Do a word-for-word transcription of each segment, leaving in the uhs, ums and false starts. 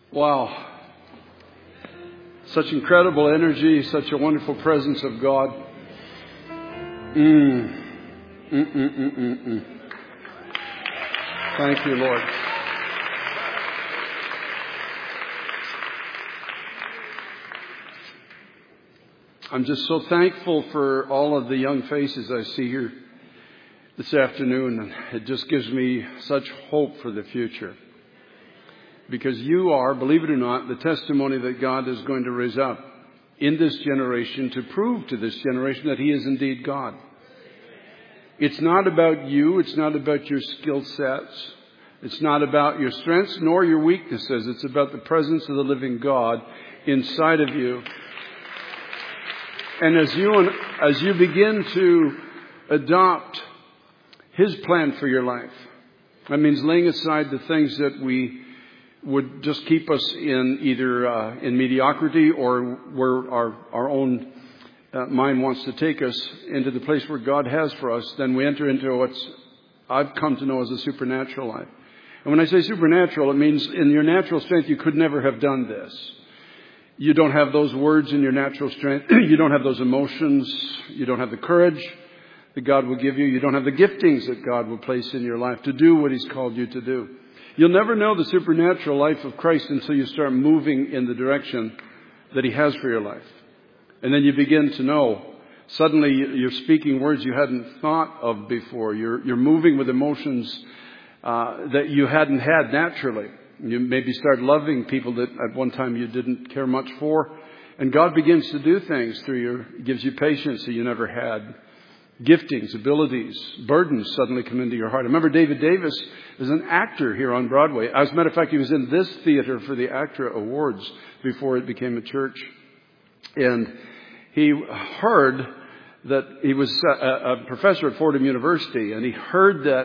Wow. Such incredible energy, such a wonderful presence of God. Mm. Mm, mm, mm, mm, mm. Thank you, Lord. I'm just so thankful for all of the young faces I see here this afternoon. And it just gives me such hope for the future. Because you are, believe it or not, the testimony that God is going to raise up in this generation to prove to this generation that He is indeed God. It's not about you. It's not about your skill sets. It's not about your strengths nor your weaknesses. It's about the presence of the living God inside of you. And as you, as you begin to adopt His plan for your life, that means laying aside the things that we would just keep us in either uh, in mediocrity or where our, our own uh, mind wants to take us into the place where God has for us, then we enter into what's I've come to know as a supernatural life. And when I say supernatural, it means in your natural strength you could never have done this. You don't have those words in your natural strength. You don't have those emotions. You don't have the courage that God will give you. You don't have the giftings that God will place in your life to do what He's called you to do. You'll never know the supernatural life of Christ until you start moving in the direction that He has for your life. And then you begin to know. Suddenly you're speaking words you hadn't thought of before. You're, you're moving with emotions uh, that you hadn't had naturally. You maybe start loving people that at one time you didn't care much for. And God begins to do things through you. He gives you patience that you never had. Giftings, abilities, burdens suddenly come into your heart. I remember David Davis was an actor here on Broadway. As a matter of fact, he was in this theater for the ACTRA Awards before it became a church. And he heard that he was a, a professor at Fordham University, and he heard that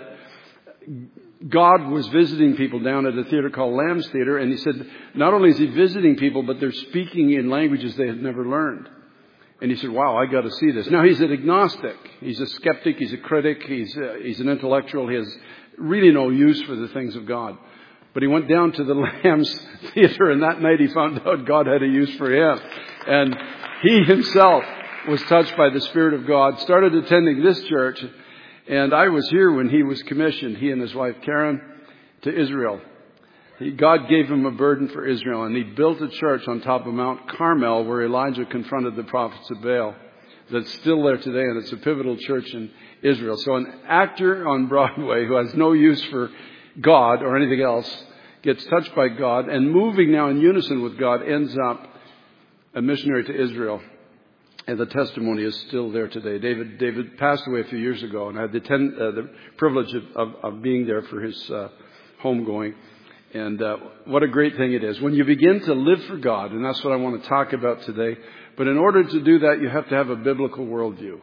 God was visiting people down at a theater called Lamb's Theater. And he said, not only is He visiting people, but they're speaking in languages they had never learned. And he said, wow, I got to see this. Now, he's an agnostic. He's a skeptic. He's a critic. He's a, he's an intellectual. He has really no use for the things of God. But he went down to the Lamb's Theater, and that night he found out God had a use for him. And he himself was touched by the Spirit of God, started attending this church. And I was here when he was commissioned, he and his wife Karen, to Israel. He, God gave him a burden for Israel, and he built a church on top of Mount Carmel where Elijah confronted the prophets of Baal. That's still there today, and it's a pivotal church in Israel. So an actor on Broadway who has no use for God or anything else gets touched by God, and moving now in unison with God ends up a missionary to Israel. And the testimony is still there today. David David passed away a few years ago, and I had the, ten, uh, the privilege of, of, of being there for his uh, homegoing. And uh, what a great thing it is. When you begin to live for God, and that's what I want to talk about today. But in order to do that, you have to have a biblical worldview.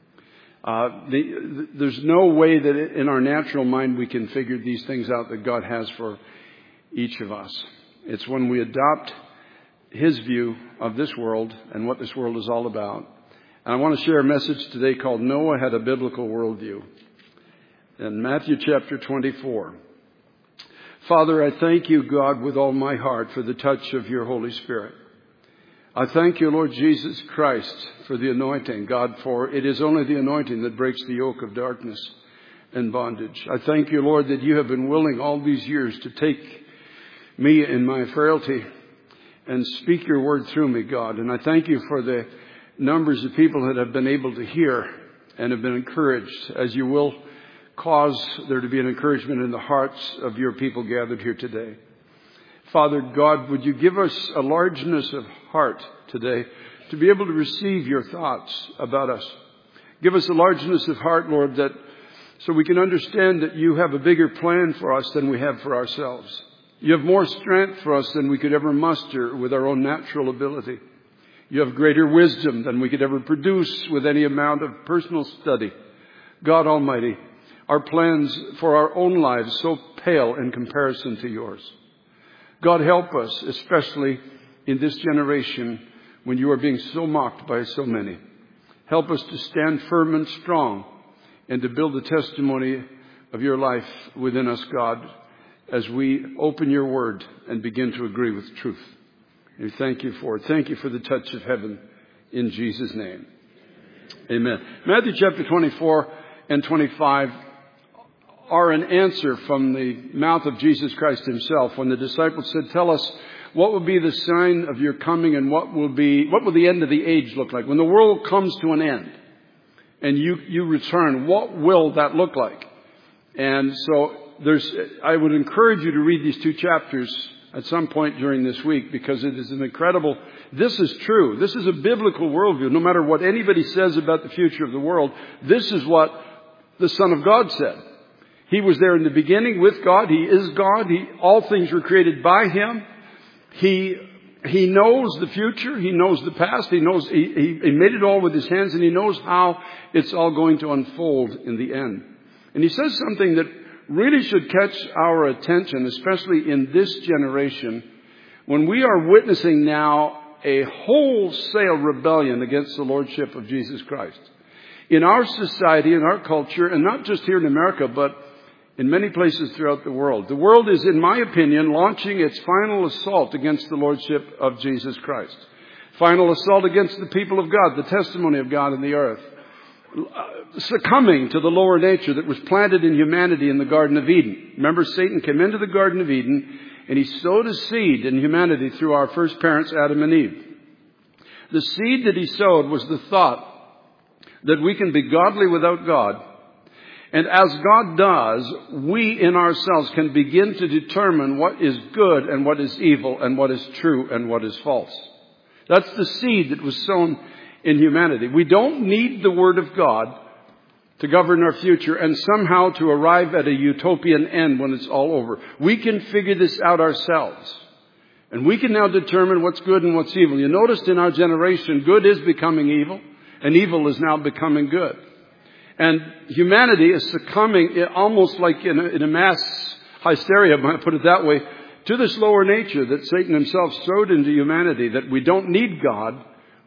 Uh, the, there's no way that in our natural mind we can figure these things out that God has for each of us. It's when we adopt His view of this world and what this world is all about. And I want to share a message today called Noah Had a Biblical Worldview. In Matthew chapter twenty-four. Father, I thank you, God, with all my heart for the touch of your Holy Spirit. I thank you, Lord Jesus Christ, for the anointing, God, for it is only the anointing that breaks the yoke of darkness and bondage. I thank you, Lord, that you have been willing all these years to take me in my frailty and speak your word through me, God. And I thank you for the numbers of people that have been able to hear and have been encouraged, as you will cause there to be an encouragement in the hearts of your people gathered here today. Father God, would you give us a largeness of heart today to be able to receive your thoughts about us. Give us a largeness of heart, Lord, that so we can understand that you have a bigger plan for us than we have for ourselves. You have more strength for us than we could ever muster with our own natural ability. You have greater wisdom than we could ever produce with any amount of personal study. God Almighty, our plans for our own lives so pale in comparison to yours. God, help us, especially in this generation when you are being so mocked by so many. Help us to stand firm and strong and to build the testimony of your life within us, God, as we open your word and begin to agree with truth. We thank you for it. Thank you for the touch of heaven in Jesus' name. Amen. Matthew chapter twenty-four and twenty-five are an answer from the mouth of Jesus Christ himself when the disciples said, tell us what will be the sign of your coming and what will be, what will the end of the age look like? When the world comes to an end and you, you return, what will that look like? And so there's, I would encourage you to read these two chapters at some point during this week because it is an incredible, this is true. This is a biblical worldview. No matter what anybody says about the future of the world, this is what the Son of God said. He was there in the beginning with God. He is God. He, all things were created by Him. He, he knows the future. He knows the past. He knows, he, he, he made it all with His hands and He knows how it's all going to unfold in the end. And He says something that really should catch our attention, especially in this generation, when we are witnessing now a wholesale rebellion against the Lordship of Jesus Christ. In our society, in our culture, and not just here in America, but in many places throughout the world. The world is, in my opinion, launching its final assault against the Lordship of Jesus Christ. Final assault against the people of God, the testimony of God in the earth. Succumbing to the lower nature that was planted in humanity in the Garden of Eden. Remember, Satan came into the Garden of Eden and he sowed a seed in humanity through our first parents, Adam and Eve. The seed that he sowed was the thought that we can be godly without God. And as God does, we in ourselves can begin to determine what is good and what is evil and what is true and what is false. That's the seed that was sown in humanity. We don't need the Word of God to govern our future and somehow to arrive at a utopian end when it's all over. We can figure this out ourselves. And we can now determine what's good and what's evil. You noticed in our generation, good is becoming evil and evil is now becoming good. And humanity is succumbing almost like in a, in a mass hysteria, I put it that way, to this lower nature that Satan himself sowed into humanity, that we don't need God.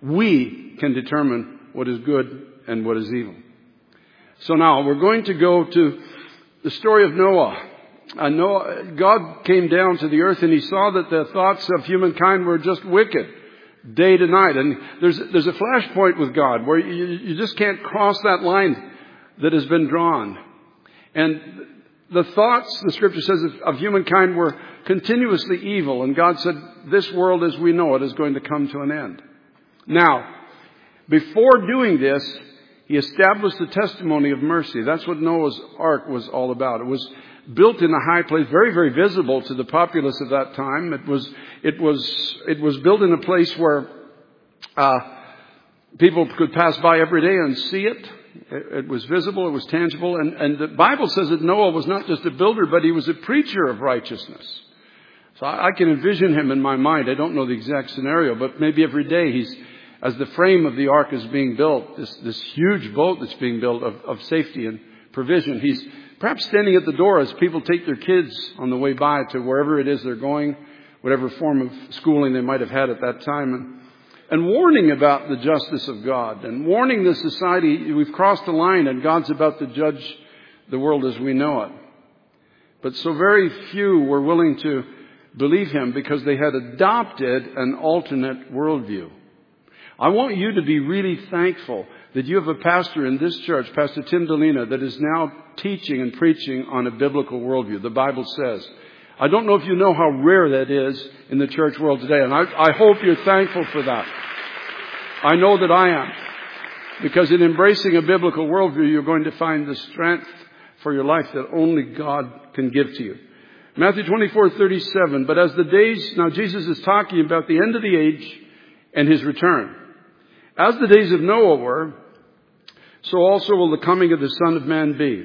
We can determine what is good and what is evil. So now we're going to go to the story of Noah. Uh, Noah. God came down to the earth and He saw that the thoughts of humankind were just wicked, day to night. And there's, there's a flashpoint with God where you, you just can't cross that line that has been drawn. And the thoughts, the Scripture says, of, of humankind were continuously evil. And God said, this world as we know it is going to come to an end. Now, before doing this, He established the testimony of mercy. That's what Noah's Ark was all about. It was built in a high place, very, very visible to the populace of that time. It was, it was, it was built in a place where uh, people could pass by every day and see it. It was visible, it was tangible, and, and the Bible says that Noah was not just a builder, but he was a preacher of righteousness. So I, I can envision him in my mind. I don't know the exact scenario, but maybe every day he's, as the frame of the ark is being built, this, this huge boat that's being built of, of safety and provision, he's perhaps standing at the door as people take their kids on the way by to wherever it is they're going, whatever form of schooling they might have had at that time, and And warning about the justice of God and warning the society, we've crossed the line and God's about to judge the world as we know it. But so very few were willing to believe him because they had adopted an alternate worldview. I want you to be really thankful that you have a pastor in this church, Pastor Tim Delina, that is now teaching and preaching on a biblical worldview. The Bible says. I don't know if you know how rare that is in the church world today, and I, I hope you're thankful for that. I know that I am. Because in embracing a biblical worldview, you're going to find the strength for your life that only God can give to you. Matthew twenty-four thirty-seven, but as the days, now Jesus is talking about the end of the age and His return. As the days of Noah were, so also will the coming of the Son of Man be.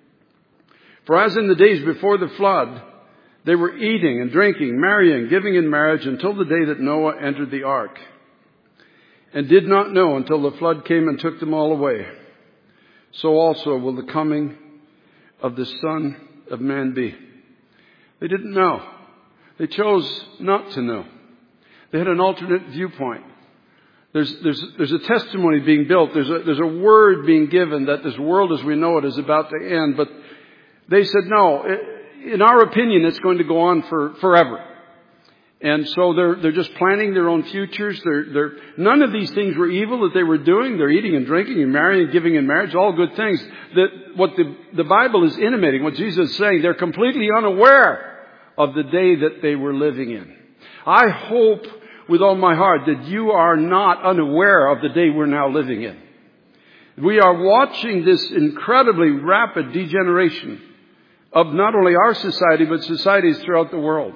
For as in the days before the flood, they were eating and drinking, marrying, giving in marriage until the day that Noah entered the ark, and did not know until the flood came and took them all away. So also will the coming of the Son of Man be. They didn't know. They chose not to know. They had an alternate viewpoint. There's, there's, there's a testimony being built. There's a, there's a word being given that this world as we know it is about to end. But they said, no, it, in our opinion, it's going to go on for forever. And so they're, they're just planning their own futures. They're, they're, none of these things were evil that they were doing. They're eating and drinking and marrying and giving in marriage, all good things. That what the, the Bible is intimating, what Jesus is saying, they're completely unaware of the day that they were living in. I hope with all my heart that you are not unaware of the day we're now living in. We are watching this incredibly rapid degeneration of not only our society, but societies throughout the world.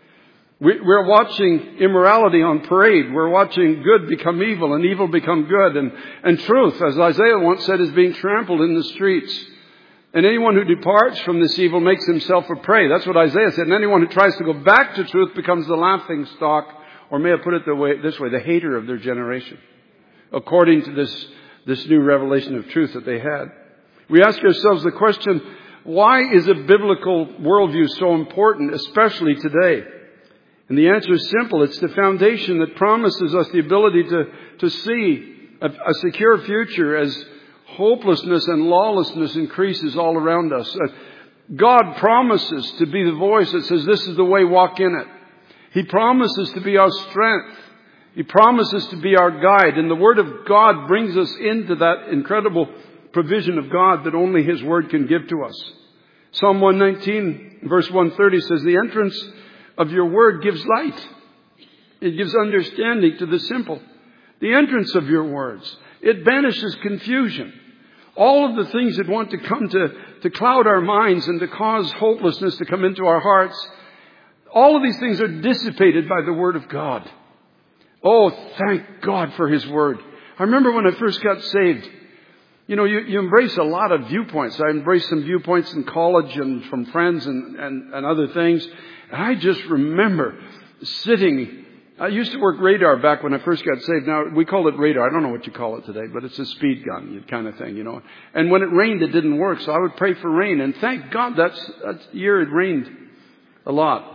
We're watching immorality on parade. We're watching good become evil and evil become good. And, and truth, as Isaiah once said, is being trampled in the streets. And anyone who departs from this evil makes himself a prey. That's what Isaiah said. And anyone who tries to go back to truth becomes the laughing stock, or may I put it the way, this way, the hater of their generation, according to this, this new revelation of truth that they had. We ask ourselves the question, why is a biblical worldview so important, especially today? And the answer is simple. It's the foundation that promises us the ability to, to see a, a secure future as hopelessness and lawlessness increases all around us. Uh, God promises to be the voice that says, this is the way, walk in it. He promises to be our strength. He promises to be our guide. And the Word of God brings us into that incredible provision of God that only His Word can give to us. Psalm one nineteen, verse one thirty says, the entrance of your word gives light. It gives understanding to the simple. The entrance of your words, it banishes confusion. All of the things that want to come to, to cloud our minds and to cause hopelessness to come into our hearts, all of these things are dissipated by the Word of God. Oh, thank God for His Word. I remember when I first got saved, you know, you, you embrace a lot of viewpoints. I embraced some viewpoints in college and from friends and, and, and other things. And I just remember sitting, I used to work radar back when I first got saved. Now, we call it radar. I don't know what you call it today, but it's a speed gun kind of thing, you know. And when it rained, it didn't work, so I would pray for rain. And thank God that's, that year it rained a lot.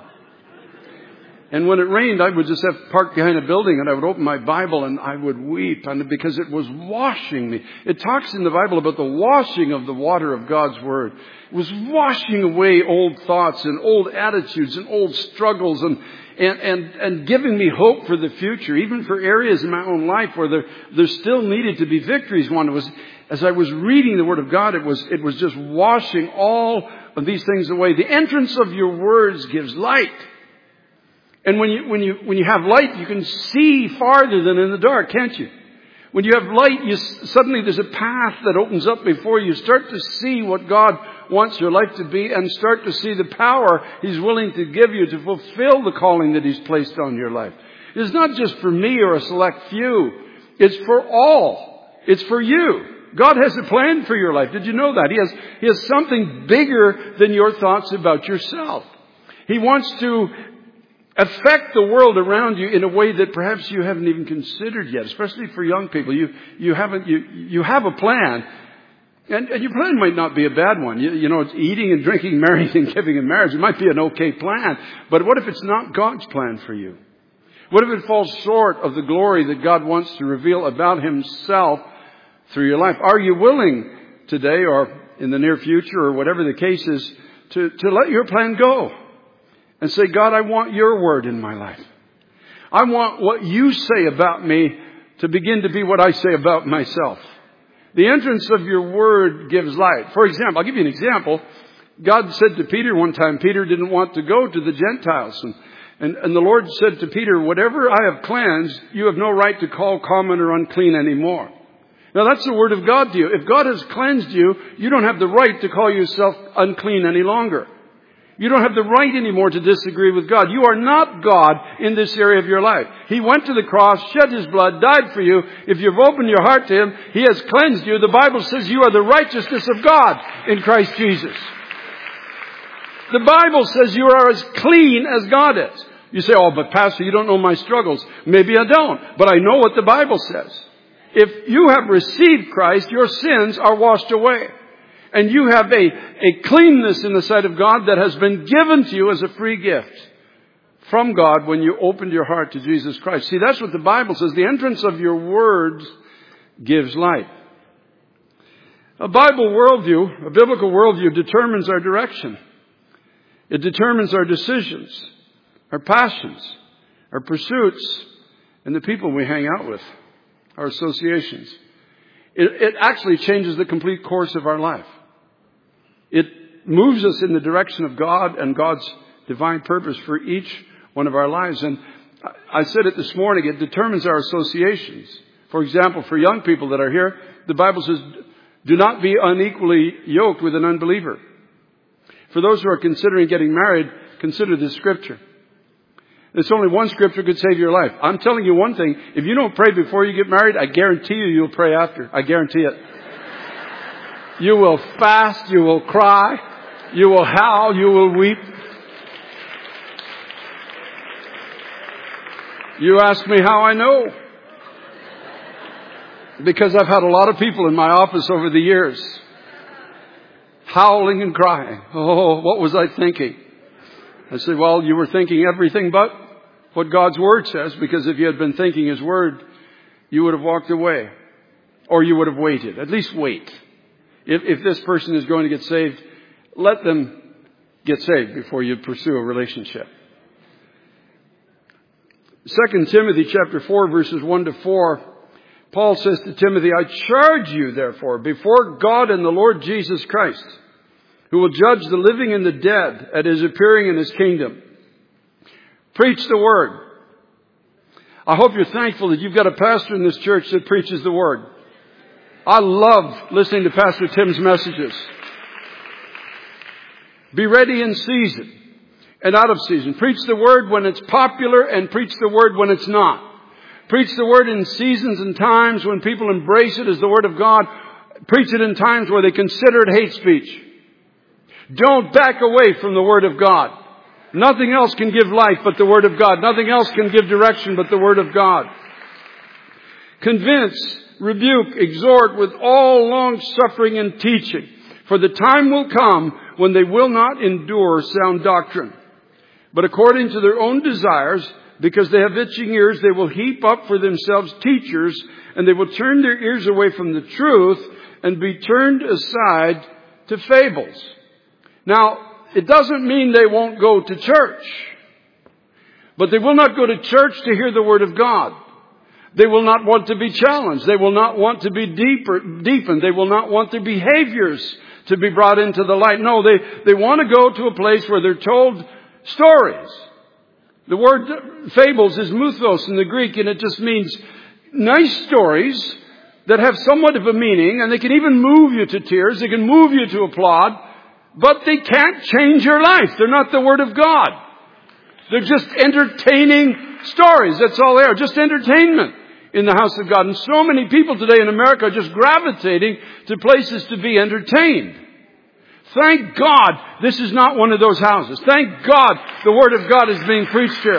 And when it rained, I would just have parked behind a building and I would open my Bible and I would weep, and because it was washing me. It talks in the Bible about the washing of the water of God's Word. It was washing away old thoughts and old attitudes and old struggles and, and, and, and giving me hope for the future, even for areas in my own life where there, there still needed to be victories. One was, as I was reading the Word of God, it was, it was just washing all of these things away. The entrance of your words gives light. And when you, when you, when you have light, you can see farther than in the dark, can't you? When you have light, you, suddenly there's a path that opens up before you. Start to see what God wants your life to be and start to see the power He's willing to give you to fulfill the calling that He's placed on your life. It's not just for me or a select few. It's for all. It's for you. God has a plan for your life. Did you know that? He has, He has something bigger than your thoughts about yourself. He wants to affect the world around you in a way that perhaps you haven't even considered yet, especially for young people. You, you haven't, you, you have a plan, and, and your plan might not be a bad one. You, you know, it's eating and drinking, marrying and giving in marriage. It might be an okay plan, but what if it's not God's plan for you? What if it falls short of the glory that God wants to reveal about Himself through your life? Are you willing today or in the near future or whatever the case is to, to let your plan go? And say, God, I want your word in my life. I want what you say about me to begin to be what I say about myself. The entrance of your word gives light. For example, I'll give you an example. God said to Peter one time, Peter didn't want to go to the Gentiles. And, and, and the Lord said to Peter, whatever I have cleansed, you have no right to call common or unclean anymore. Now that's the word of God to you. If God has cleansed you, you don't have the right to call yourself unclean any longer. You don't have the right anymore to disagree with God. You are not God in this area of your life. He went to the cross, shed His blood, died for you. If you've opened your heart to Him, He has cleansed you. The Bible says you are the righteousness of God in Christ Jesus. The Bible says you are as clean as God is. You say, oh, but Pastor, you don't know my struggles. Maybe I don't, but I know what the Bible says. If you have received Christ, your sins are washed away. And you have a, a cleanness in the sight of God that has been given to you as a free gift from God when you opened your heart to Jesus Christ. See, that's what the Bible says. The entrance of your words gives light. A Bible worldview, a biblical worldview, determines our direction. It determines our decisions, our passions, our pursuits, and the people we hang out with, our associations. It, it actually changes the complete course of our life. It moves us in the direction of God and God's divine purpose for each one of our lives. And I said it this morning, it determines our associations. For example, for young people that are here, the Bible says, do not be unequally yoked with an unbeliever. For those who are considering getting married, consider this scripture. There's only one scripture could save your life. I'm telling you one thing. If you don't pray before you get married, I guarantee you you'll pray after. I guarantee it. You will fast. You will cry. You will howl. You will weep. You ask me how I know. Because I've had a lot of people in my office over the years howling and crying. Oh, what was I thinking? I said, well, you were thinking everything but what God's Word says, because if you had been thinking His Word, you would have walked away. Or you would have waited. At least wait. If, if this person is going to get saved, let them get saved before you pursue a relationship. Second Timothy chapter four, verses one to four, Paul says to Timothy, I charge you, therefore, before God and the Lord Jesus Christ, who will judge the living and the dead at His appearing in His kingdom. Preach the Word. I hope you're thankful that you've got a pastor in this church that preaches the Word. I love listening to Pastor Tim's messages. Be ready in season and out of season. Preach the Word when it's popular and preach the Word when it's not. Preach the Word in seasons and times when people embrace it as the Word of God. Preach it in times where they consider it hate speech. Don't back away from the Word of God. Nothing else can give life but the Word of God. Nothing else can give direction but the Word of God. Convince, rebuke, exhort with all long suffering and teaching. For the time will come when they will not endure sound doctrine. But according to their own desires, because they have itching ears, they will heap up for themselves teachers, and they will turn their ears away from the truth and be turned aside to fables. Now, it doesn't mean they won't go to church. But they will not go to church to hear the Word of God. They will not want to be challenged. They will not want to be deeper, deepened. They will not want their behaviors to be brought into the light. No, they, they want to go to a place where they're told stories. The word fables is muthos in the Greek, and it just means nice stories that have somewhat of a meaning, and they can even move you to tears. They can move you to applaud. But they can't change your life. They're not the Word of God. They're just entertaining stories. That's all they are. Just entertainment in the house of God. And so many people today in America are just gravitating to places to be entertained. Thank God this is not one of those houses. Thank God the Word of God is being preached here.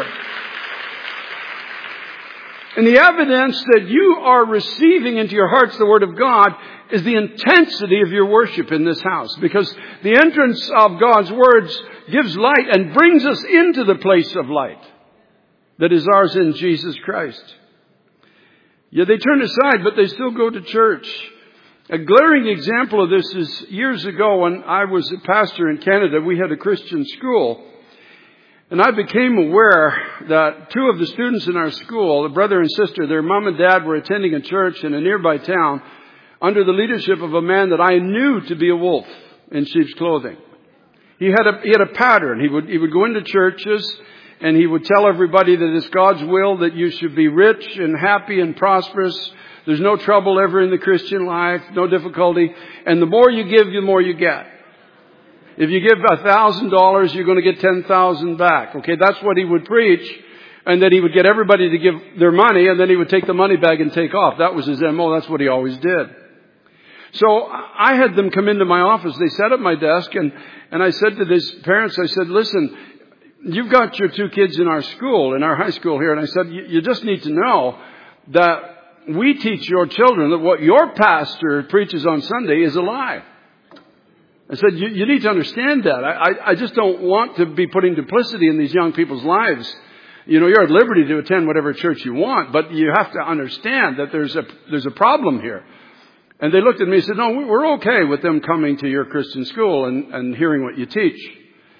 And the evidence that you are receiving into your hearts the Word of God is the intensity of your worship in this house. Because the entrance of God's words gives light and brings us into the place of light that is ours in Jesus Christ. Yeah, they turn aside, but they still go to church. A glaring example of this is years ago when I was a pastor in Canada. We had a Christian school. And I became aware that two of the students in our school, a brother and sister, their mom and dad were attending a church in a nearby town under the leadership of a man that I knew to be a wolf in sheep's clothing. He had a, he had a pattern. He would, he would go into churches and he would tell everybody that it's God's will that you should be rich and happy and prosperous. There's no trouble ever in the Christian life, no difficulty. And the more you give, the more you get. If you give a thousand dollars, you're going to get ten thousand back. Okay, that's what he would preach. And then he would get everybody to give their money, and then he would take the money bag and take off. That was his M O. That's what he always did. So I had them come into my office. They sat at my desk, and, and I said to these parents, I said, listen, you've got your two kids in our school, in our high school here. And I said, you just need to know that we teach your children that what your pastor preaches on Sunday is a lie. I said, you, you need to understand that. I, I, I just don't want to be putting duplicity in these young people's lives. You know, you're at liberty to attend whatever church you want, but you have to understand that there's a, there's a problem here. And they looked at me and said, no, we're okay with them coming to your Christian school and, and hearing what you teach.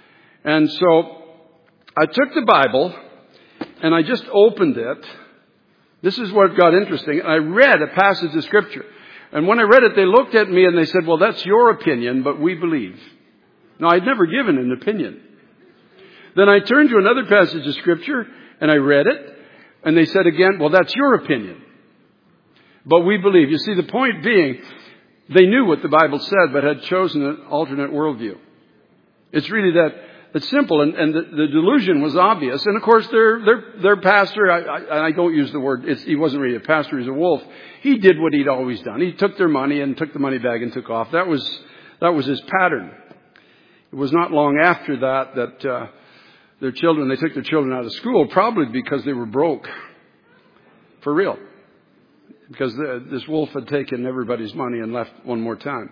And so I took the Bible and I just opened it. This is what got interesting. I read a passage of Scripture. And when I read it, they looked at me and they said, well, that's your opinion, but we believe. Now, I'd never given an opinion. Then I turned to another passage of Scripture and I read it. And they said again, well, that's your opinion, but we believe. You see, the point being, they knew what the Bible said, but had chosen an alternate worldview. It's really that, that simple. And, and the, the delusion was obvious. And of course, their, their, their pastor, I, I, I don't use the word, it's, he wasn't really a pastor, he's a wolf. He did what he'd always done. He took their money and took the money bag and took off. That was, that was his pattern. It was not long after that that, uh, their children, they took their children out of school, probably because they were broke. For real. Because the, this wolf had taken everybody's money and left one more time.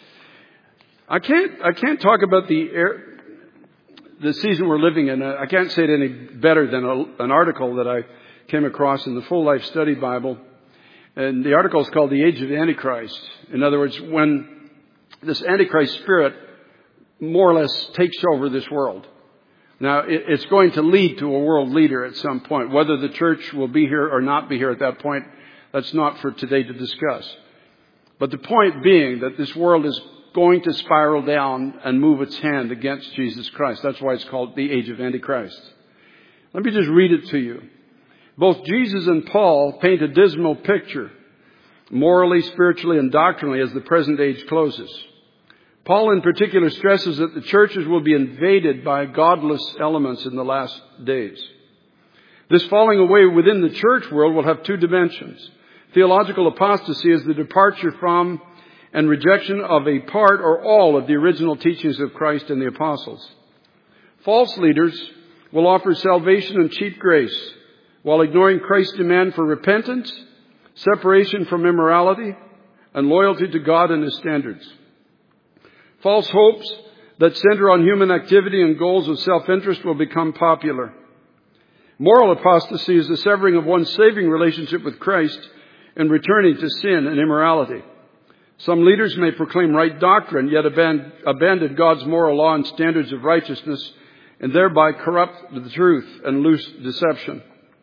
I can't, I can't talk about the air, the season we're living in. I can't say it any better than a, an article that I came across in the Full Life Study Bible. And the article is called The Age of Antichrist. In other words, when this Antichrist spirit more or less takes over this world. Now, it's going to lead to a world leader at some point. Whether the church will be here or not be here at that point, that's not for today to discuss. But the point being that this world is going to spiral down and move its hand against Jesus Christ. That's why it's called the Age of Antichrist. Let me just read it to you. Both Jesus and Paul paint a dismal picture, morally, spiritually, and doctrinally, as the present age closes. Paul in particular stresses that the churches will be invaded by godless elements in the last days. This falling away within the church world will have two dimensions. Theological apostasy is the departure from and rejection of a part or all of the original teachings of Christ and the apostles. False leaders will offer salvation and cheap grace while ignoring Christ's demand for repentance, separation from immorality, and loyalty to God and His standards. False hopes that center on human activity and goals of self-interest will become popular. Moral apostasy is the severing of one's saving relationship with Christ and returning to sin and immorality. Some leaders may proclaim right doctrine, yet abandon God's moral law and standards of righteousness, and thereby corrupt the truth and loose deception.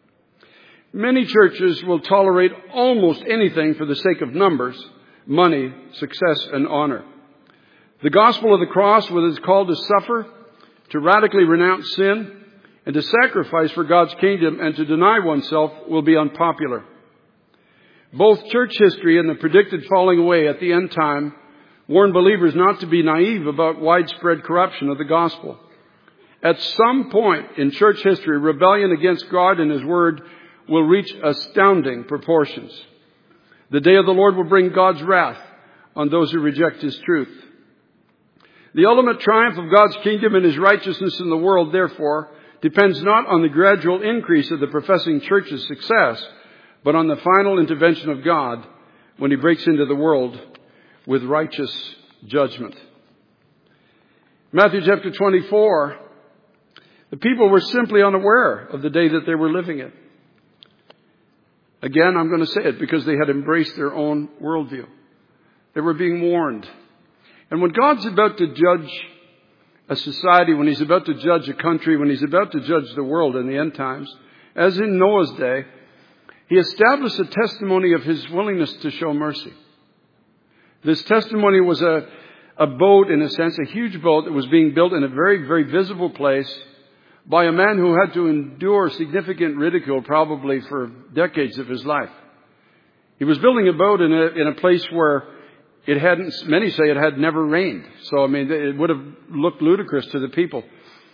Many churches will tolerate almost anything for the sake of numbers, money, success, and honor. The gospel of the cross, with its call to suffer, to radically renounce sin, and to sacrifice for God's kingdom and to deny oneself, will be unpopular. Both church history and the predicted falling away at the end time warn believers not to be naive about widespread corruption of the gospel. At some point in church history, rebellion against God and His Word will reach astounding proportions. The day of the Lord will bring God's wrath on those who reject His truth. The ultimate triumph of God's kingdom and His righteousness in the world, therefore, depends not on the gradual increase of the professing church's success, but on the final intervention of God when He breaks into the world with righteous judgment. Matthew chapter twenty-four, the people were simply unaware of the day that they were living in. Again, I'm going to say it because they had embraced their own worldview. They were being warned. And when God's about to judge a society, when He's about to judge a country, when He's about to judge the world in the end times, as in Noah's day, He established a testimony of His willingness to show mercy. This testimony was a, a boat, in a sense, a huge boat that was being built in a very, very visible place by a man who had to endure significant ridicule probably for decades of his life. He was building a boat in a, in a place where it hadn't, many say it had never rained. So, I mean, it would have looked ludicrous to the people.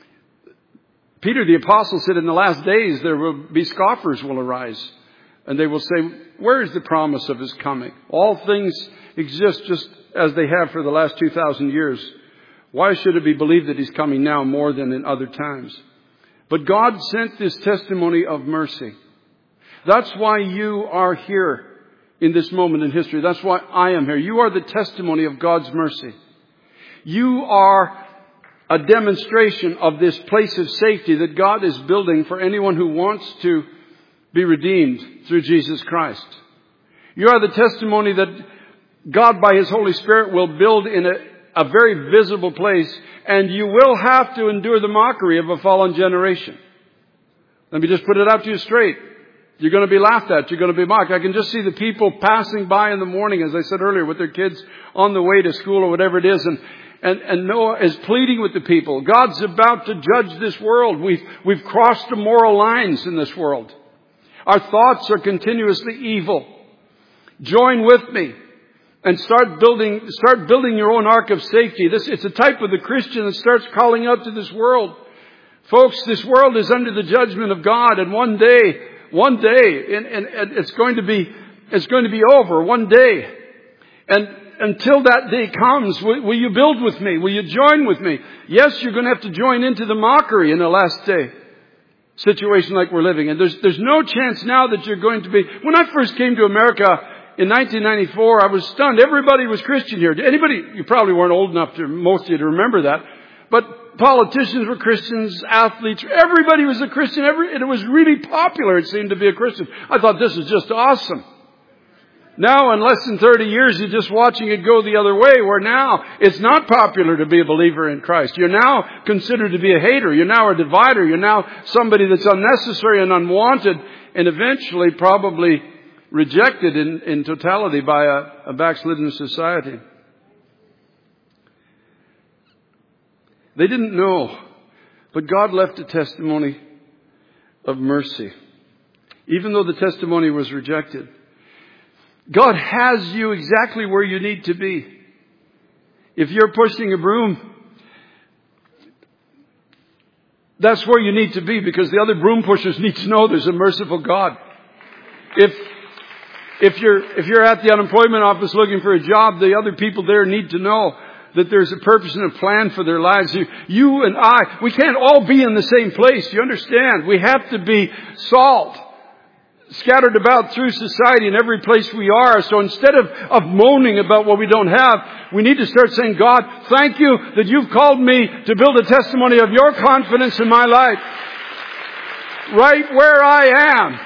Peter the Apostle said, in the last days there will be scoffers will arise. And they will say, where is the promise of His coming? All things exist just as they have for the last two thousand years. Why should it be believed that He's coming now more than in other times? But God sent this testimony of mercy. That's why you are here in this moment in history. That's why I am here. You are the testimony of God's mercy. You are a demonstration of this place of safety that God is building for anyone who wants to be redeemed through Jesus Christ. You are the testimony that God by His Holy Spirit will build in a, a very visible place, and you will have to endure the mockery of a fallen generation. Let me just put it out to you straight. You're going to be laughed at. You're going to be mocked. I can just see the people passing by in the morning, as I said earlier, with their kids on the way to school or whatever it is. And, and, and Noah is pleading with the people. God's about to judge this world. We've, we've crossed the moral lines in this world. Our thoughts are continuously evil. Join with me and start building, start building your own ark of safety. This, it's a type of the Christian that starts calling out to this world. Folks, this world is under the judgment of God, and one day, one day, and, and, and it's going to be, it's going to be over one day. And until that day comes, will, will you build with me? Will you join with me? Yes, you're going to have to join into the mockery in the last day situation like we're living in. There's, there's no chance now that you're going to be. When I first came to America in nineteen ninety-four, I was stunned. Everybody was Christian here. Anybody, you probably weren't old enough to, most of you to remember that, but politicians were Christians, athletes, everybody was a Christian. Every, it was really popular, it seemed, to be a Christian. I thought this is just awesome. Now, in less than thirty years, you're just watching it go the other way, where now it's not popular to be a believer in Christ. You're now considered to be a hater. You're now a divider. You're now somebody that's unnecessary and unwanted, and eventually probably rejected in, in totality by a, a backslidden society. They didn't know, but God left a testimony of mercy, even though the testimony was rejected. God has you exactly where you need to be. If you're pushing a broom, that's where you need to be, because the other broom pushers need to know there's a merciful God. If if you're if you're at the unemployment office looking for a job, the other people there need to know that there's a purpose and a plan for their lives. You, you and I, we can't all be in the same place. You understand? We have to be salt, scattered about through society in every place we are. So instead of, of moaning about what we don't have, we need to start saying, God, thank you that you've called me to build a testimony of your confidence in my life. Right where I am.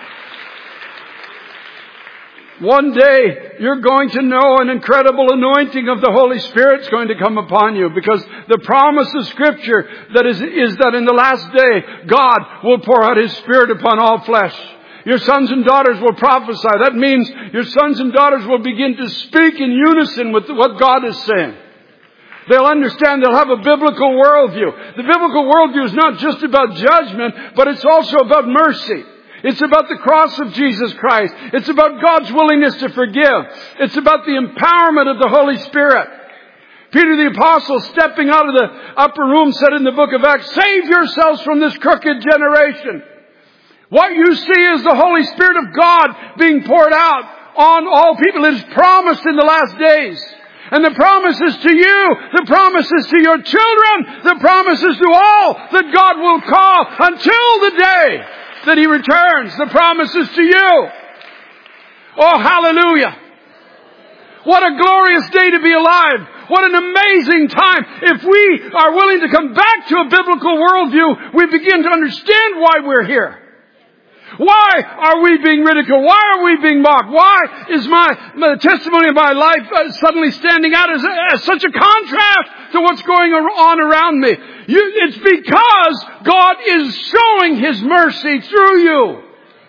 One day, you're going to know an incredible anointing of the Holy Spirit is going to come upon you, because the promise of Scripture that is, is that in the last day, God will pour out His Spirit upon all flesh. Your sons and daughters will prophesy. That means your sons and daughters will begin to speak in unison with what God is saying. They'll understand, they'll have a biblical worldview. The biblical worldview is not just about judgment, but it's also about mercy. It's about the cross of Jesus Christ. It's about God's willingness to forgive. It's about the empowerment of the Holy Spirit. Peter the Apostle, stepping out of the upper room, said in the book of Acts, save yourselves from this crooked generation. What you see is the Holy Spirit of God being poured out on all people. It is promised in the last days. And the promise is to you. The promise is to your children. The promise is to all that God will call until the day that He returns. The promise is to you. Oh, hallelujah. What a glorious day to be alive. What an amazing time. If we are willing to come back to a biblical worldview, we begin to understand why we're here. Why are we being ridiculed? Why are we being mocked? Why is my, my testimony of my life uh, suddenly standing out as, as such a contrast to what's going on around me? You, it's because God is showing His mercy through you.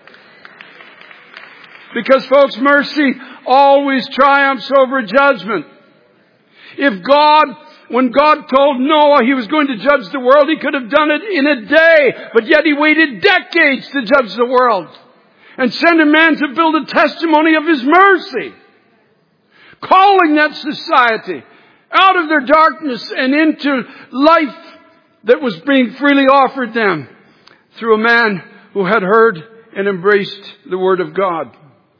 Because, folks, mercy always triumphs over judgment. If God, when God told Noah He was going to judge the world, He could have done it in a day. But yet He waited decades to judge the world. And sent a man to build a testimony of His mercy. Calling that society out of their darkness and into life that was being freely offered them through a man who had heard and embraced the Word of God.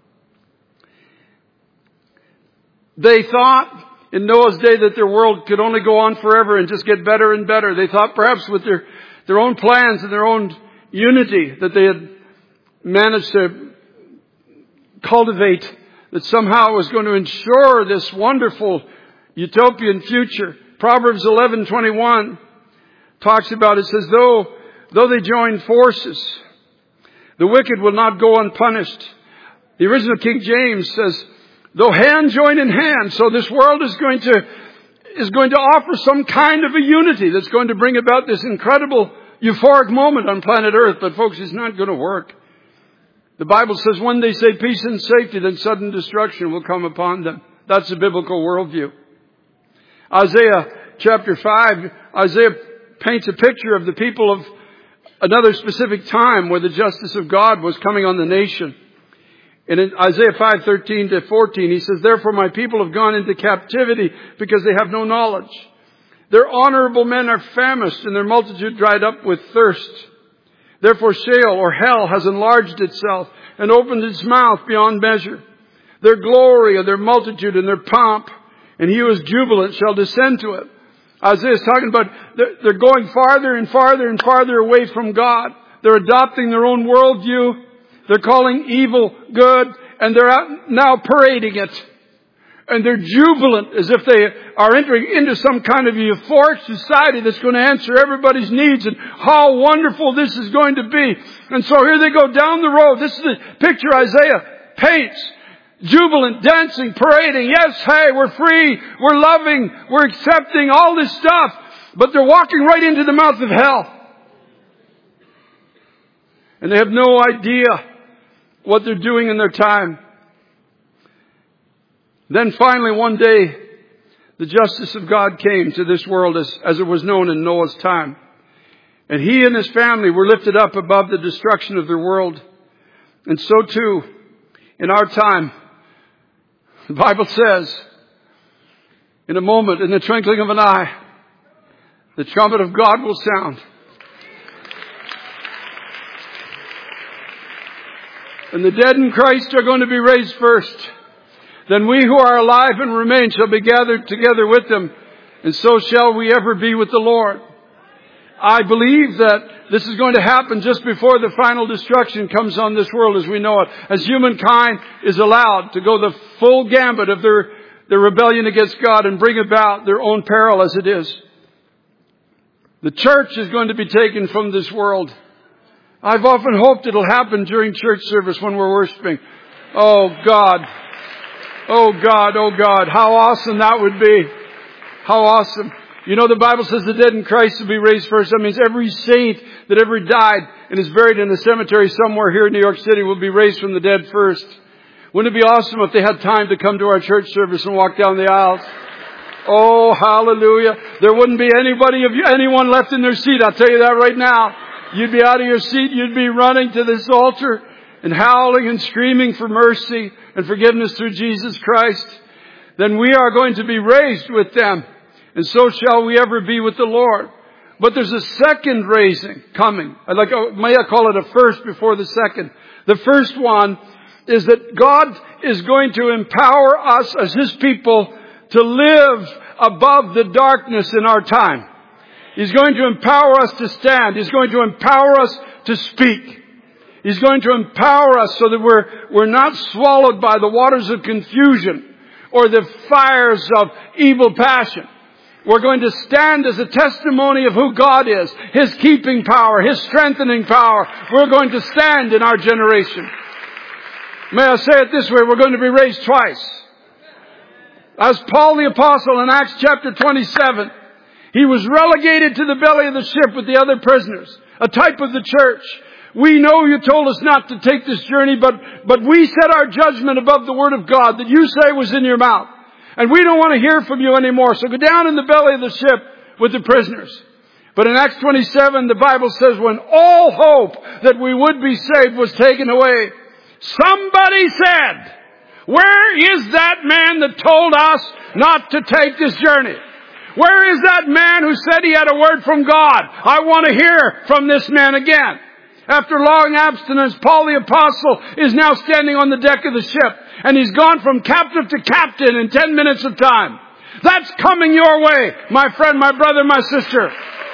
They thought in Noah's day that their world could only go on forever and just get better and better. They thought perhaps with their, their own plans and their own unity that they had managed to cultivate, that somehow it was going to ensure this wonderful utopian future. Proverbs eleven twenty-one talks about, it says, though, though they join forces, the wicked will not go unpunished. The original King James says, though hand join in hand. So this world is going to is going to offer some kind of a unity that's going to bring about this incredible euphoric moment on planet Earth. But folks, it's not going to work. The Bible says when they say peace and safety, then sudden destruction will come upon them. That's the biblical worldview. Isaiah chapter five, Isaiah paints a picture of the people of another specific time where the justice of God was coming on the nation. And in Isaiah five, thirteen to fourteen, he says, therefore my people have gone into captivity because they have no knowledge. Their honorable men are famished and their multitude dried up with thirst. Therefore Sheol or hell has enlarged itself and opened its mouth beyond measure. Their glory and their multitude and their pomp, and he who is jubilant shall descend to it. Isaiah is talking about they're going farther and farther and farther away from God. They're adopting their own worldview. They're calling evil good, and they're out now parading it. And they're jubilant as if they are entering into some kind of euphoric society that's going to answer everybody's needs, and how wonderful this is going to be. And so here they go down the road. This is the picture Isaiah paints. Jubilant, dancing, parading. Yes, hey, we're free. We're loving. We're accepting all this stuff. But they're walking right into the mouth of hell. And they have no idea what they're doing in their time. Then finally one day, the justice of God came to this world as, as it was known in Noah's time. And he and his family were lifted up above the destruction of their world. And so too, in our time, the Bible says, in a moment, in the twinkling of an eye, the trumpet of God will sound. And the dead in Christ are going to be raised first. Then we who are alive and remain shall be gathered together with them, and so shall we ever be with the Lord. I believe that this is going to happen just before the final destruction comes on this world as we know it. As humankind is allowed to go the full gambit of their, their rebellion against God and bring about their own peril as it is. The church is going to be taken from this world. I've often hoped it'll happen during church service when we're worshiping. Oh God. Oh God, oh God. How awesome that would be. How awesome. You know, the Bible says the dead in Christ will be raised first. That means every saint that ever died and is buried in a cemetery somewhere here in New York City will be raised from the dead first. Wouldn't it be awesome if they had time to come to our church service and walk down the aisles? Oh, hallelujah. There wouldn't be anybody of you, anyone left in their seat. I'll tell you that right now. You'd be out of your seat. You'd be running to this altar and howling and screaming for mercy and forgiveness through Jesus Christ. Then we are going to be raised with them. And so shall we ever be with the Lord. But there's a second raising coming. I like, may I call it a first before the second. The first one is that God is going to empower us as His people to live above the darkness in our time. He's going to empower us to stand. He's going to empower us to speak. He's going to empower us so that we're, we're not swallowed by the waters of confusion or the fires of evil passion. We're going to stand as a testimony of who God is, His keeping power, His strengthening power. We're going to stand in our generation. May I say it this way, we're going to be raised twice. As Paul the Apostle in Acts chapter twenty-seven, he was relegated to the belly of the ship with the other prisoners, a type of the church. We know you told us not to take this journey, but, but we set our judgment above the word of God that you say was in your mouth. And we don't want to hear from you anymore. So go down in the belly of the ship with the prisoners. But in Acts twenty-seven, the Bible says when all hope that we would be saved was taken away, somebody said, where is that man that told us not to take this journey? Where is that man who said he had a word from God? I want to hear from this man again. After long abstinence, Paul the Apostle is now standing on the deck of the ship. And he's gone from captive to captain in ten minutes of time. That's coming your way, my friend, my brother, my sister.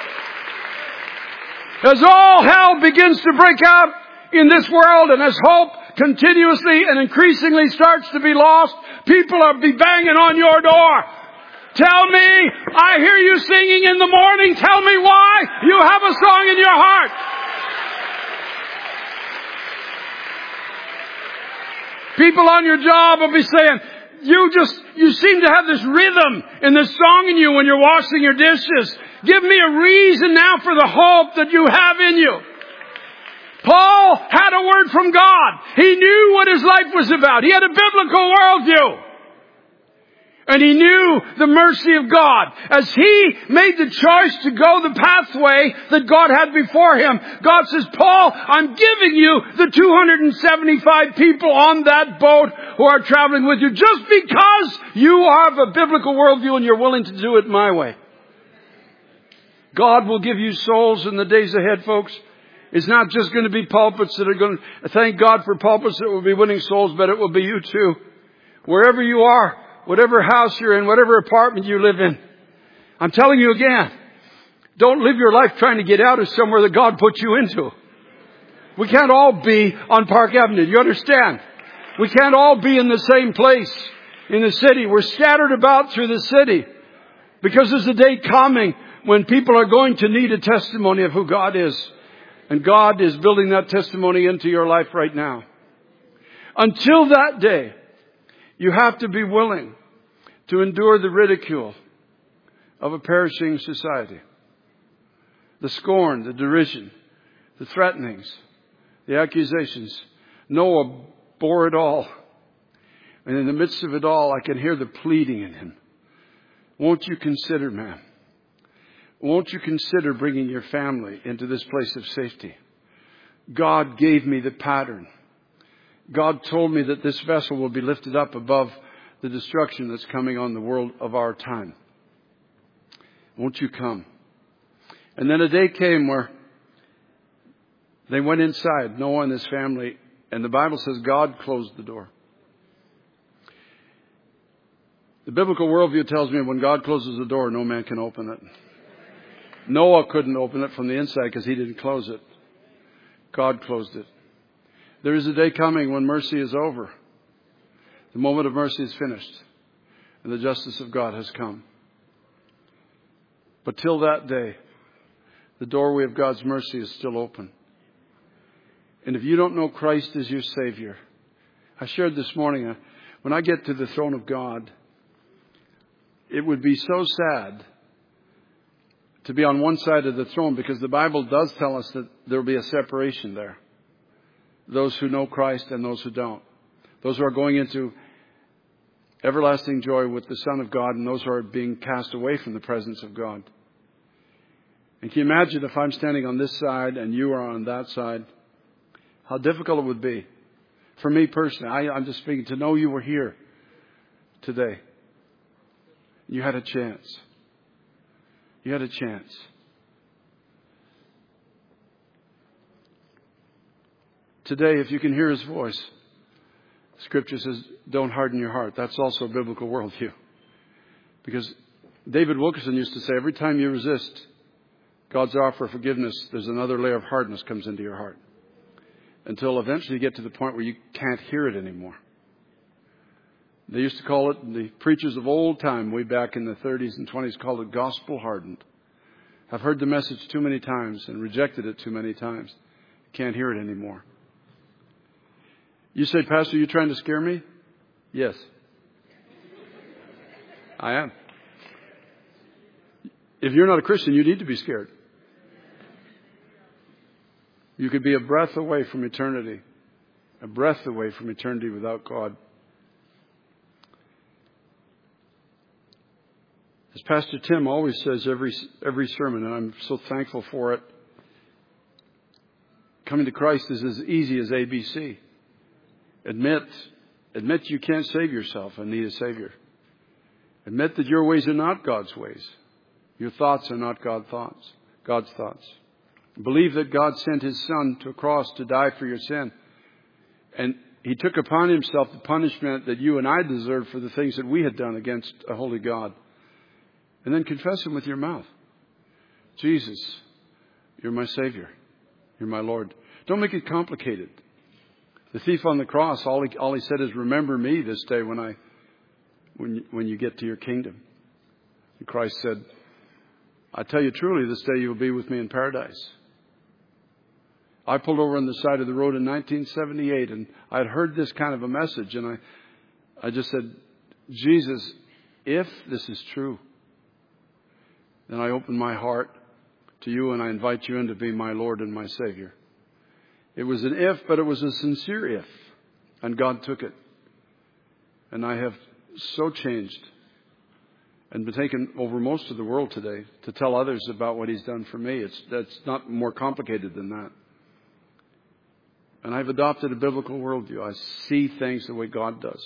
As all hell begins to break out in this world and as hope continuously and increasingly starts to be lost, people will be banging on your door. Tell me, I hear you singing in the morning. Tell me why you have a song in your heart. People on your job will be saying, you just, you seem to have this rhythm in this song in you when you're washing your dishes. Give me a reason now for the hope that you have in you. Paul had a word from God. He knew what his life was about. He had a biblical worldview. And he knew the mercy of God. As he made the choice to go the pathway that God had before him, God says, Paul, I'm giving you the two hundred seventy-five people on that boat who are traveling with you just because you have a biblical worldview and you're willing to do it my way. God will give you souls in the days ahead, folks. It's not just going to be pulpits that are going to, thank God for pulpits that will be winning souls, but it will be you too. Wherever you are, whatever house you're in, whatever apartment you live in. I'm telling you again, don't live your life trying to get out of somewhere that God put you into. We can't all be on Park Avenue. You understand? We can't all be in the same place in the city. We're scattered about through the city because there's a day coming when people are going to need a testimony of who God is. And God is building that testimony into your life right now. Until that day, you have to be willing to endure the ridicule of a perishing society. The scorn, the derision, the threatenings, the accusations. Noah bore it all. And in the midst of it all, I can hear the pleading in him. Won't you consider, man? Won't you consider bringing your family into this place of safety? God gave me the pattern. God told me that this vessel will be lifted up above the destruction that's coming on the world of our time. Won't you come? And then a day came where they went inside, Noah and his family, and the Bible says God closed the door. The biblical worldview tells me when God closes the door, no man can open it. Noah couldn't open it from the inside because he didn't close it. God closed it. There is a day coming when mercy is over. The moment of mercy is finished. And the justice of God has come. But till that day, the doorway of God's mercy is still open. And if you don't know Christ as your Savior, I shared this morning, uh, when I get to the throne of God, it would be so sad to be on one side of the throne, because the Bible does tell us that there will be a separation there. Those who know Christ and those who don't. Those who are going into everlasting joy with the Son of God and those who are being cast away from the presence of God. And can you imagine if I'm standing on this side and you are on that side? How difficult it would be. For me personally, I, I'm just speaking to know you were here today. You had a chance. You had a chance. Today, if you can hear His voice, Scripture says, don't harden your heart. That's also a biblical worldview. Because David Wilkerson used to say, every time you resist God's offer of forgiveness, there's another layer of hardness comes into your heart. Until eventually you get to the point where you can't hear it anymore. They used to call it, the preachers of old time, way back in the thirties and twenties, called it gospel hardened. I've heard the message too many times and rejected it too many times. Can't hear it anymore. You say, Pastor, are you trying to scare me? Yes. I am. If you're not a Christian, you need to be scared. You could be a breath away from eternity. A breath away from eternity without God. As Pastor Tim always says every every sermon, and I'm so thankful for it, coming to Christ is as easy as A B C. Admit, admit you can't save yourself and need a Savior. Admit that your ways are not God's ways. Your thoughts are not God's thoughts. God's thoughts. Believe that God sent His Son to a cross to die for your sin. And He took upon Himself the punishment that you and I deserve for the things that we had done against a holy God. And then confess Him with your mouth. Jesus, you're my Savior. You're my Lord. Don't make it complicated. The thief on the cross, all he, all he said is, remember me this day when I, when you, when you get to your kingdom. And Christ said, I tell you truly, this day you will be with me in paradise. I pulled over on the side of the road in nineteen seventy-eight, and I had heard this kind of a message, and I, I just said, Jesus, if this is true, then I open my heart to you and I invite you in to be my Lord and my Savior. It was an if, but it was a sincere if. And God took it. And I have so changed and been taken over most of the world today to tell others about what He's done for me. It's that's not more complicated than that. And I've adopted a biblical worldview. I see things the way God does.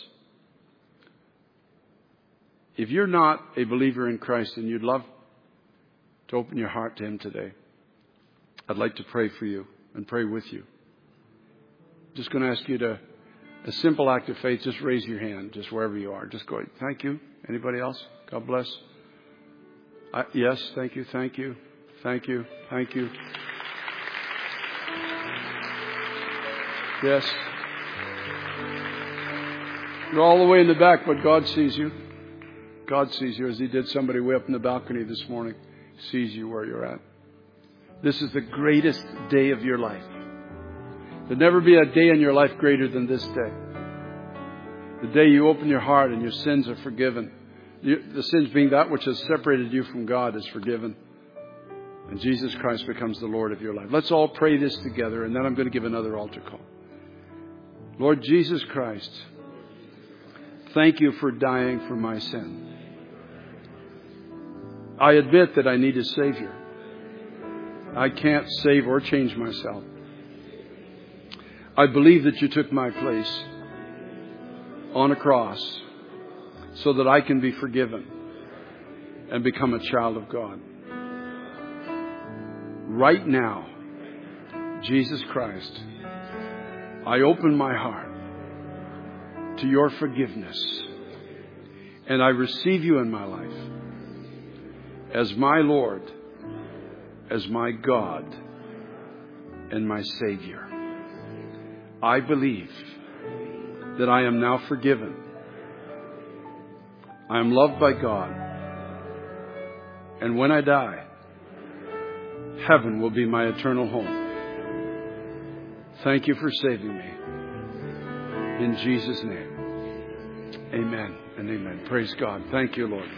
If you're not a believer in Christ and you'd love to open your heart to Him today, I'd like to pray for you and pray with you. Just going to ask you to, a simple act of faith, just raise your hand, just wherever you are. Just go, thank you. Anybody else? God bless. I, yes, thank you, thank you, thank you, thank you. Yes. You're all the way in the back, but God sees you. God sees you as He did somebody way up in the balcony this morning. He sees you where you're at. This is the greatest day of your life. There'll never be a day in your life greater than this day. The day you open your heart and your sins are forgiven. You, the sins being that which has separated you from God is forgiven. And Jesus Christ becomes the Lord of your life. Let's all pray this together, and then I'm going to give another altar call. Lord Jesus Christ, thank you for dying for my sin. I admit that I need a Savior. I can't save or change myself. I believe that you took my place on a cross so that I can be forgiven and become a child of God. Right now, Jesus Christ, I open my heart to your forgiveness and I receive you in my life as my Lord, as my God, and my Savior. I believe that I am now forgiven. I am loved by God. And when I die, heaven will be my eternal home. Thank you for saving me. In Jesus' name. Amen and amen. Praise God. Thank you, Lord.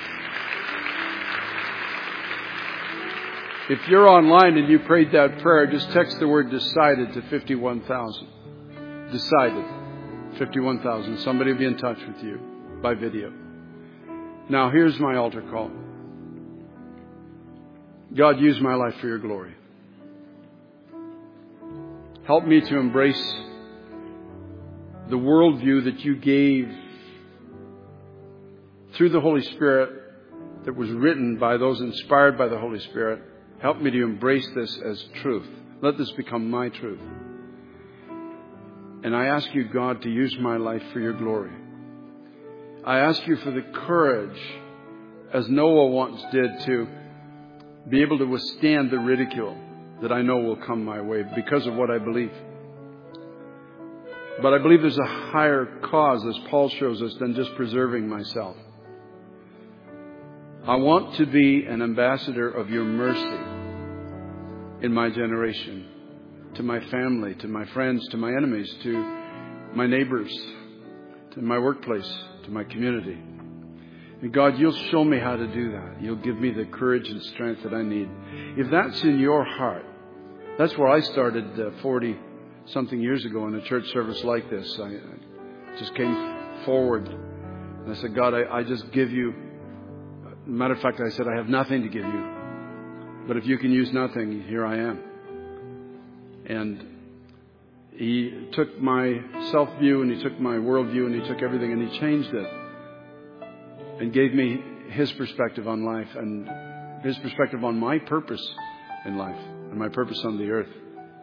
If you're online and you prayed that prayer, just text the word decided to fifty-one thousand. Decided. fifty-one thousand. Somebody will be in touch with you by video. Now, here's my altar call. God, use my life for your glory. Help me to embrace the worldview that you gave through the Holy Spirit, that was written by those inspired by the Holy Spirit. Help me to embrace this as truth. Let this become my truth. And I ask you, God, to use my life for your glory. I ask you for the courage, as Noah once did, to be able to withstand the ridicule that I know will come my way because of what I believe. But I believe there's a higher cause, as Paul shows us, than just preserving myself. I want to be an ambassador of your mercy in my generation, to my family, to my friends, to my enemies, to my neighbors, to my workplace, to my community. And God, you'll show me how to do that. You'll give me the courage and strength that I need. If that's in your heart, that's where I started uh, forty-something years ago in a church service like this. I, I just came forward and I said, God, I, I just give you. Matter of fact, I said, I have nothing to give you. But if you can use nothing, here I am. And He took my self-view and He took my worldview and He took everything and He changed it. And gave me His perspective on life and His perspective on my purpose in life and my purpose on the earth.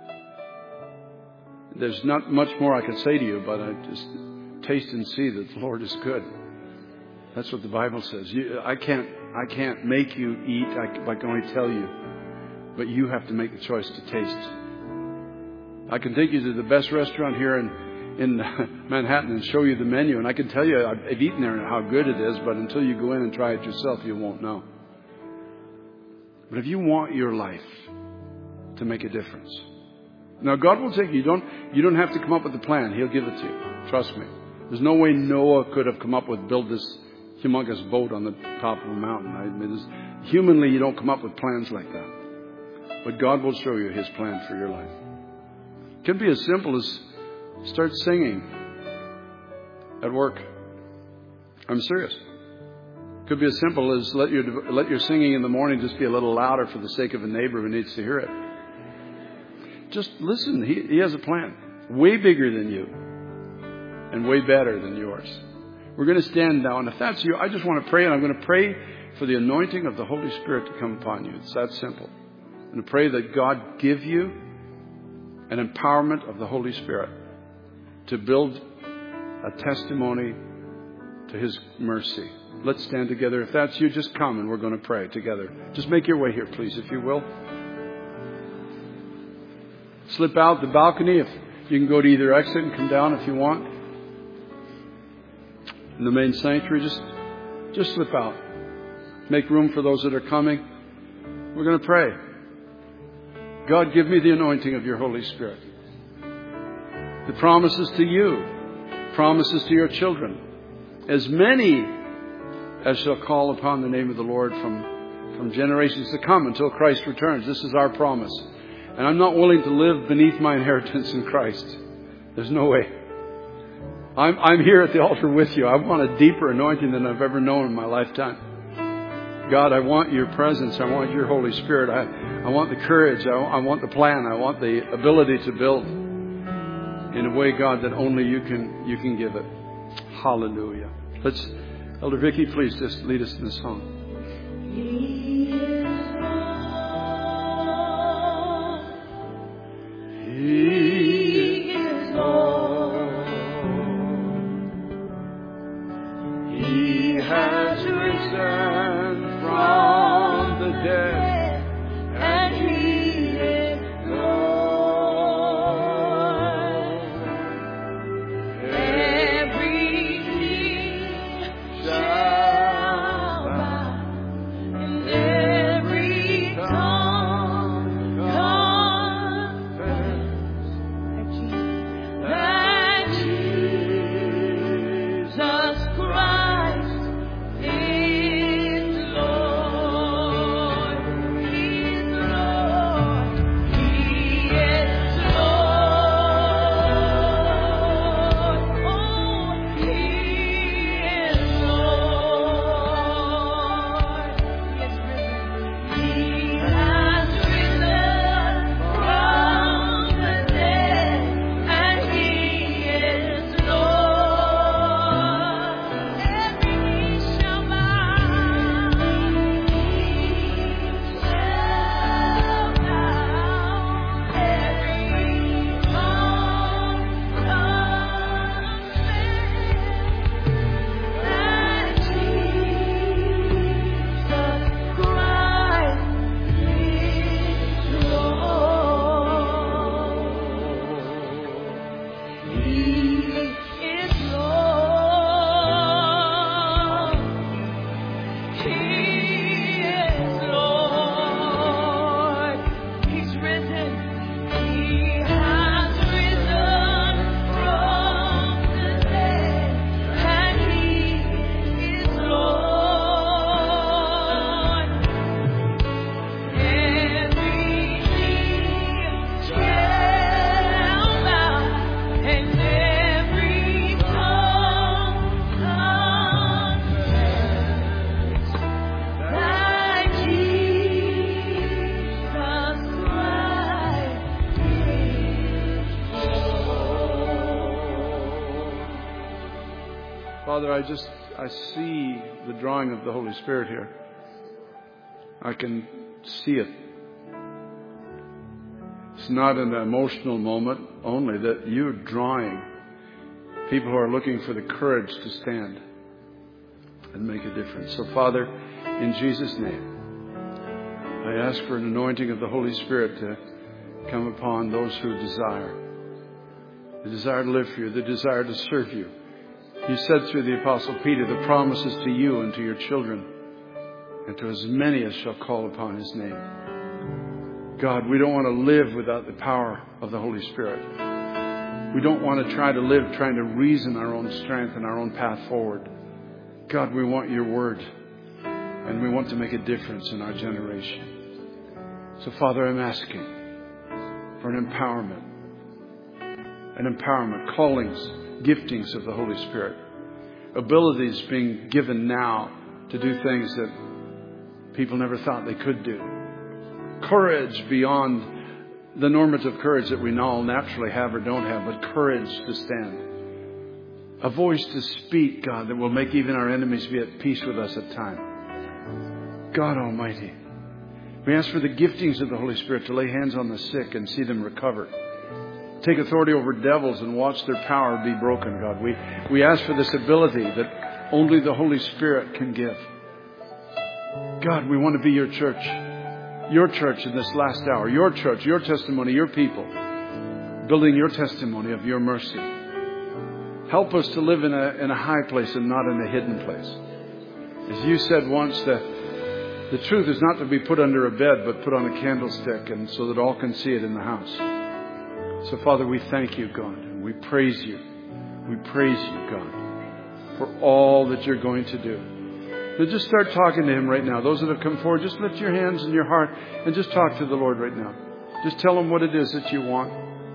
There's not much more I could say to you, but I just taste and see that the Lord is good. That's what the Bible says. You, I can't, I can't make you eat. I, I can only tell you, but you have to make the choice to taste. I can take you to the best restaurant here in in Manhattan and show you the menu, and I can tell you I've, I've eaten there and how good it is. But until you go in and try it yourself, you won't know. But if you want your life to make a difference, now God will take you. You don't you don't have to come up with a plan. He'll give it to you. Trust me. There's no way Noah could have come up with, build this humongous boat on the top of a mountain. I mean, humanly, you don't come up with plans like that. But God will show you His plan for your life. It can be as simple as start singing at work. I'm serious. It could be as simple as let your, let your singing in the morning just be a little louder for the sake of a neighbor who needs to hear it. Just listen. He, he has a plan. Way bigger than you. And way better than yours. We're going to stand now. And if that's you, I just want to pray. And I'm going to pray for the anointing of the Holy Spirit to come upon you. It's that simple. I'm going to pray that God give you an empowerment of the Holy Spirit to build a testimony to His mercy. Let's stand together. If that's you, just come and we're going to pray together. Just make your way here, please, if you will. Slip out the balcony. If you can go to either exit and come down if you want. In the main sanctuary, just, just slip out. Make room for those that are coming. We're going to pray. God, give me the anointing of your Holy Spirit. The promises to you, promises to your children. As many as shall call upon the name of the Lord from, from generations to come until Christ returns. This is our promise. And I'm not willing to live beneath my inheritance in Christ. There's no way. I'm, I'm here at the altar with you. I want a deeper anointing than I've ever known in my lifetime. God, I want your presence. I want your Holy Spirit. I, I want the courage. I, I want the plan. I want the ability to build in a way, God, that only you can, you can give it. Hallelujah. Let's, Elder Vicky, please just lead us in the song. He is Lord. He has risen from the dead, and He is Lord. Every knee shall bow, and every tongue confess that Jesus Christ is Lord. He is Lord. He is Lord. Oh, He is Lord. He has risen from the dead, and He is Lord. Every knee shall bow, shall bow, every tongue confess that Jesus Christ is Lord. He is Lord. He is Lord. He's risen. He has risen from the dead, and He is Lord. Every knee shall bow, and every tongue confess that Jesus Christ is Lord. Father, I just, I see the drawing of the Holy Spirit here. I can see it. It's not an emotional moment only, that you're drawing people who are looking for the courage to stand and make a difference. So, Father, in Jesus' name, I ask for an anointing of the Holy Spirit to come upon those who desire. The desire to live for you, the desire to serve you. You said through the Apostle Peter, the promises to you and to your children, and to as many as shall call upon His name. God, we don't want to live without the power of the Holy Spirit. We don't want to try to live trying to reason our own strength and our own path forward. God, we want your word. And we want to make a difference in our generation. So, Father, I'm asking for an empowerment. An empowerment, callings, giftings of the Holy Spirit. Abilities being given now to do things that people never thought they could do. Courage beyond the normative courage that we all naturally have or don't have, but courage to stand. A voice to speak, God, that will make even our enemies be at peace with us at time. God Almighty, we ask for the giftings of the Holy Spirit to lay hands on the sick and see them recover. Take authority over devils and watch their power be broken, God. We, we ask for this ability that only the Holy Spirit can give. God, we want to be your church. Your church in this last hour. Your church, your testimony, your people. Building your testimony of your mercy. Help us to live in a, in a high place and not in a hidden place. As you said once, the, the truth is not to be put under a bed, but put on a candlestick, and so that all can see it in the house. So, Father, we thank you, God, and we praise you. We praise you, God, for all that you're going to do. So just start talking to him right now. Those that have come forward, just lift your hands and your heart and just talk to the Lord right now. Just tell him what it is that you want.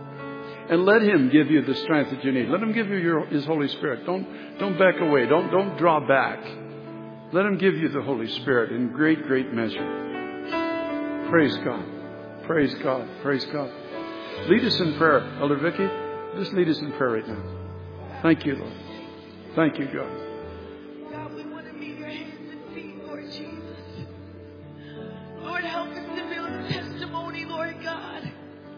And let him give you the strength that you need. Let him give you your, his Holy Spirit. Don't, don't back away. Don't, don't draw back. Let him give you the Holy Spirit in great, great measure. Praise God. Praise God. Praise God. Lead us in prayer. Elder Vicky, just lead us in prayer right now. Thank you, Lord. Thank you, God. God, we want to be your hands and feet, Lord Jesus. Lord, help us to build a testimony, Lord God.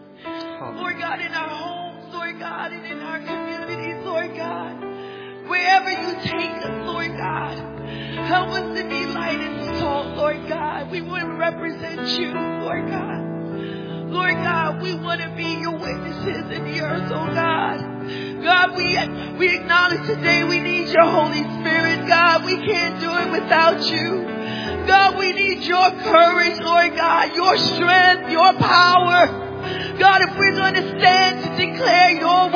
Lord God, in our homes, Lord God, and in our communities, Lord God. Wherever you take us, Lord God. Help us to be light and salt, Lord God. We want to represent you, Lord God. Lord God, we want to be your witnesses in the earth, oh God. God, we, we acknowledge today we need your Holy Spirit, God. We can't do it without you. God, we need your courage, Lord God, your strength, your power. God, if we're going to stand to declare your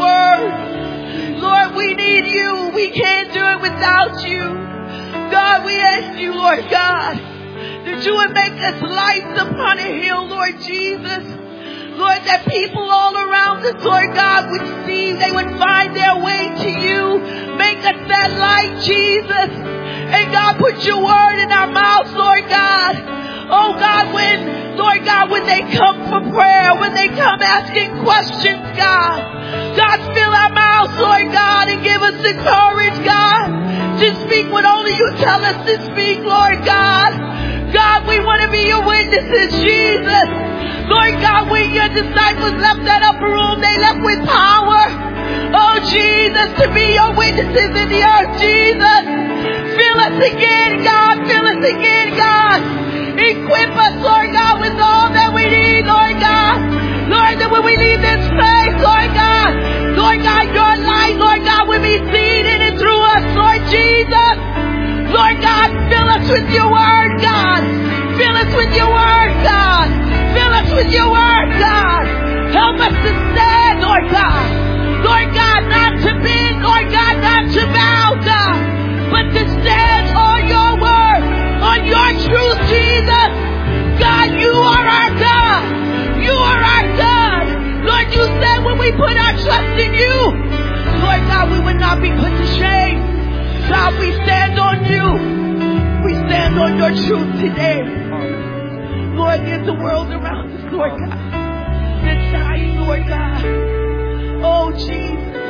word, Lord, we need you. We can't do it without you. God, we ask you, Lord God, that you would make us lights upon a hill, Lord Jesus. Lord, that people all around us, Lord God, would see, they would find their way to you. Make us that light, Jesus. And God, put your word in our mouths, Lord God. Oh God, when, Lord God, when they come for prayer, when they come asking questions, God, God, fill our mouths, Lord God, and give us the courage, God, to speak what only you tell us to speak, Lord God. God, we want to be your witnesses, Jesus. Lord God, when your disciples left that upper room, they left with power. Oh, Jesus, to be your witnesses in the earth, Jesus. Fill us again, God. Fill us again, God. Equip us, Lord God, with all that we need, Lord God. Lord, that when we leave this place, Lord God, Lord God, your light, Lord God, will be seen in and through us, Lord Jesus. Lord God, fill us with your word, God. Fill us with your word, God. Fill us with your word, God. Help us to stand, Lord God. Lord God, not to bend, Lord God, not to bow, God, but to stand on your word, on your truth, Jesus. God, you are our God. You are our God. Lord, you said when we put our trust in you, Lord God, we would not be put to shame. God, we stand on you. We stand on your truth today. Lord, there's a world around us, Lord God. They're dying, Lord God. Oh, Jesus.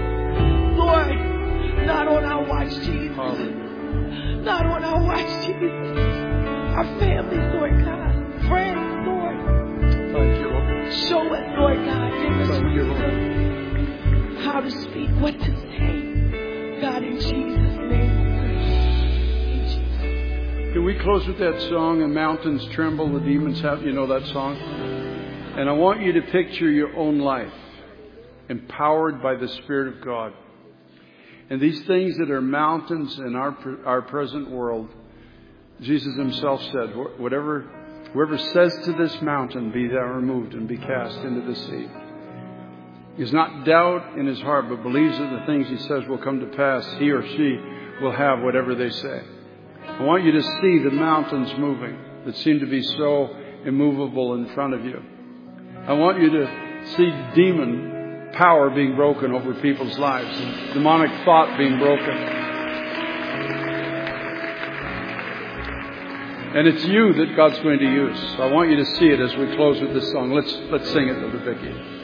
Lord, not on our watch, Jesus. Not on our watch, Jesus. Our families, Lord God. Friends, Lord. Thank you, Lord. Show us, Lord God. Give us Thank you, wisdom. How to speak, what to say. God, in Jesus' name. In Jesus'. Can we close with that song, The Mountains Tremble, the Demons Have? You know that song? And I want you to picture your own life empowered by the Spirit of God. And these things that are mountains in our our present world, Jesus himself said, whatever, whoever says to this mountain, be thou removed and be cast into the sea. He's not doubt in his heart, but believes that the things he says will come to pass. He or she will have whatever they say. I want you to see the mountains moving that seem to be so immovable in front of you. I want you to see demon power being broken over people's lives, and demonic thought being broken. And it's you that God's going to use. So I want you to see it as we close with this song. Let's let's sing it, Brother Vicky.